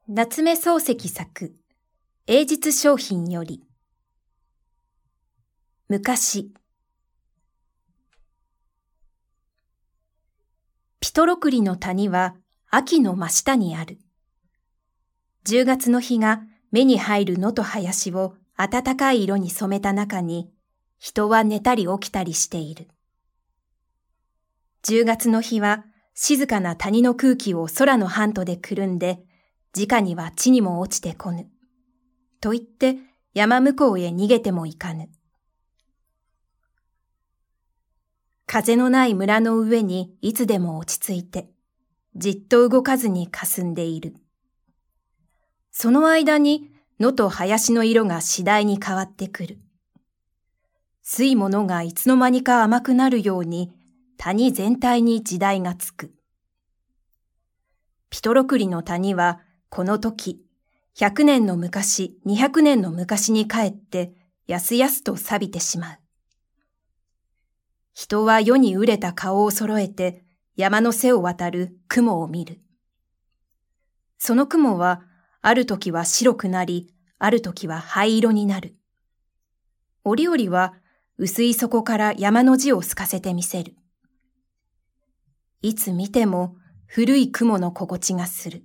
夏目漱石作、英実商品より。昔。ピトロクリの谷は秋の真下にある。10月の日が目に入る野と林を暖かい色に染めた中に、人は寝たり起きたりしている。10月の日は静かな谷の空気を空のハントでくるんで、直には地にも落ちてこぬ。と言って山向こうへ逃げてもいかぬ。風のない村の上にいつでも落ち着いて、じっと動かずに霞んでいる。その間に野と林の色が次第に変わってくる。吸い物がいつの間にか甘くなるように谷全体に時代がつく。ピトロクリの谷はこの時、100年の昔、200年の昔に帰って、やすやすと錆びてしまう。人は世に熟れた顔を揃えて、山の背を渡る雲を見る。その雲は、ある時は白くなり、ある時は灰色になる。折々は、薄い底から山の字を透かせてみせる。いつ見ても、古い雲の心地がする。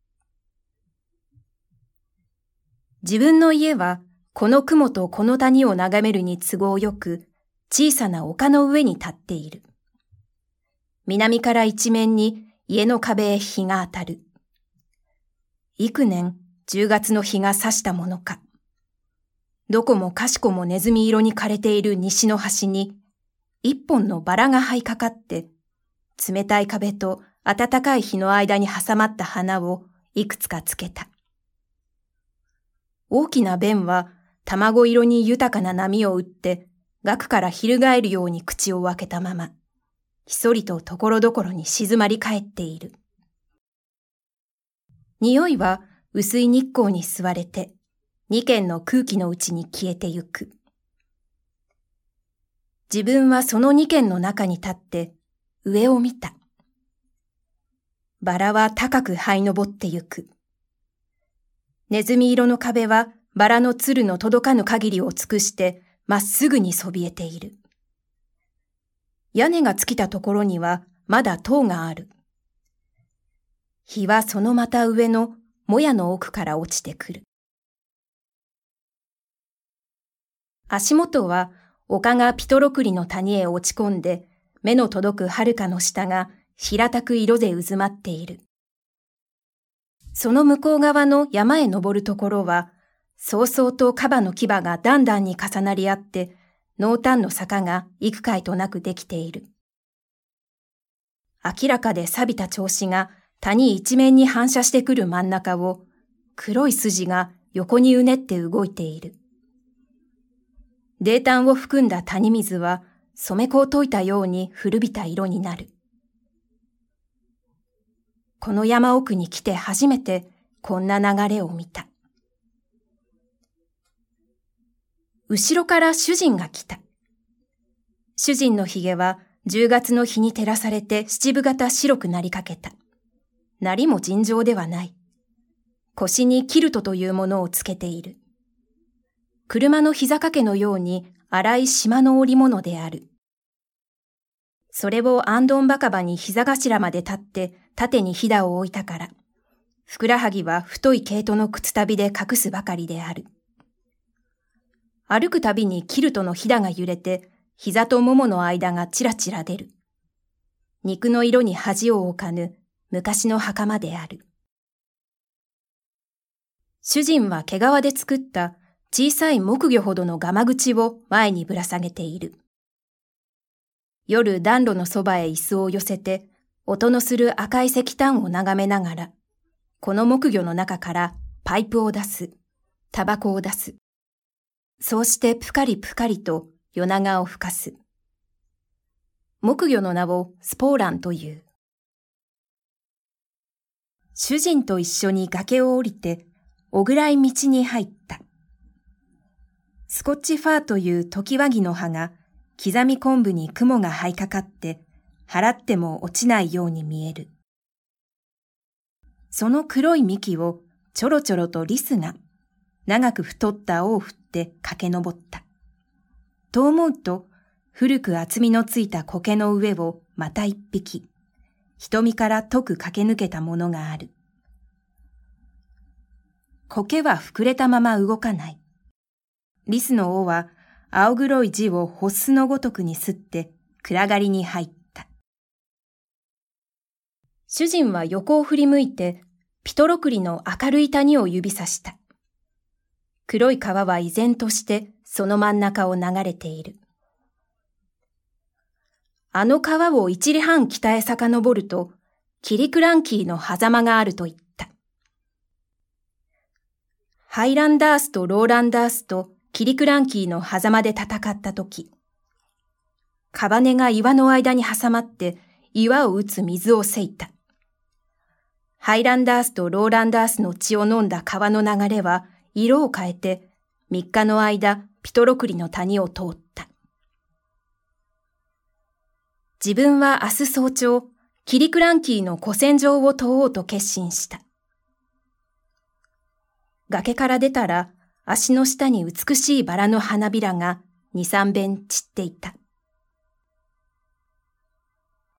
自分の家はこの雲とこの谷を眺めるに都合よく小さな丘の上に立っている。南から一面に家の壁へ日が当たる。幾年10月の日が差したものか。どこもかしこもネズミ色に枯れている西の端に一本のバラが這いかかって冷たい壁と暖かい日の間に挟まった花をいくつかつけた。大きな弁は卵色に豊かな波を打って額から翻るように口を開けたまま、ひそりとところどころに静まり返っている。匂いは薄い日光に吸われて、二軒の空気のうちに消えてゆく。自分はその二軒の中に立って上を見た。バラは高く這い上ってゆく。ネズミ色の壁はバラのつるの届かぬ限りを尽くしてまっすぐにそびえている。屋根が尽きたところにはまだ塔がある。日はそのまた上のもやの奥から落ちてくる。足元は丘がピトロクリの谷へ落ち込んで目の届く遥かの下が平たく色で渦まっている。その向こう側の山へ登るところは、そうそうとカバの牙が段々に重なり合って、濃淡の坂が幾回となくできている。明らかで錆びた調子が谷一面に反射してくる真ん中を、黒い筋が横にうねって動いている。泥炭を含んだ谷水は、染め粉を溶いたように古びた色になる。この山奥に来て初めてこんな流れを見た。後ろから主人が来た。主人のひげは10月の日に照らされて七分型白くなりかけた。なりも尋常ではない。腰にキルトというものをつけている。車の膝掛けのように粗い縞の織物である。それをあんどんばかばに膝頭まで立って縦にひだを置いたから、ふくらはぎは太い毛糸の靴足袋で隠すばかりである。歩くたびにキルトのひだが揺れて、膝とももの間がちらちら出る。肉の色に恥を置かぬ昔の袴である。主人は毛皮で作った小さい木魚ほどのガマ口を前にぶら下げている。夜暖炉のそばへ椅子を寄せて、音のする赤い石炭を眺めながら、この木魚の中からパイプを出す、タバコを出す。そうしてぷかりぷかりと夜長を吹かす。木魚の名をスポーランという。主人と一緒に崖を降りて、小暗い道に入った。スコッチファーというトキワギの葉が、刻み昆布に雲が這いかかって、払っても落ちないように見える。その黒い幹をちょろちょろとリスが長く太った尾を振って駆け上った。と思うと、古く厚みのついた苔の上をまた一匹、瞳から遠く駆け抜けたものがある。苔は膨れたまま動かない。リスの尾は青黒い字をホスのごとくにすって暗がりに入った。主人は横を振り向いて、ピトロクリの明るい谷を指さした。黒い川は依然としてその真ん中を流れている。あの川を一里半北へ遡ると、キリクランキーの狭間があると言った。ハイランダースとローランダースとキリクランキーの狭間で戦ったとき、カバネが岩の間に挟まって岩を打つ水をせいた。ハイランダースとローランダースの血を飲んだ川の流れは色を変えて3日の間ピトロクリの谷を通った。自分は明日早朝、キリクランキーの古戦場を通おうと決心した。崖から出たら足の下に美しいバラの花びらが2、3遍散っていた。